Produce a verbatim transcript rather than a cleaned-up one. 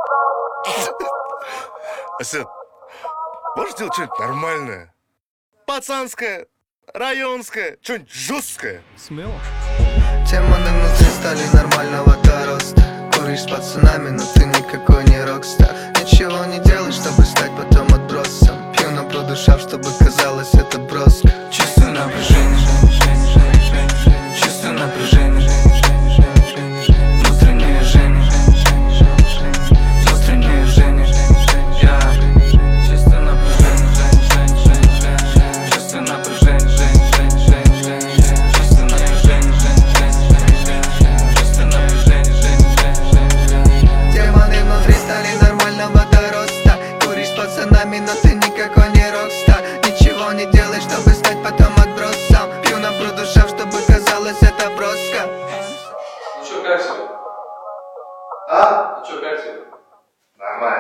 Асет, можешь делать что-нибудь нормальное? Пацанское, районское, что-нибудь жесткое. Смело. Демоны внутри стали нормального-то роста. Куришь с пацанами, но ты никакой не рокстар. Ничего не делаешь, чтобы стать потом отбросом. Пью на продышав, чтобы казалось это броско. Чувствую напряжение, чувствую напряжение, внутреннее жжение, внутреннее жжение. Я чувствую напряжение, чувствую напряжение, чувствую напряжение. Демоны внутри стали нормального-то роста. Куришь с пацанами, но ты никакой не рокстар. Ничего не делаешь, чтобы стать потом отбросом. Пью на продышав, чтобы казалось это броско. Ну чё, как тебе? А? Ну чё, как тебе? Нормально.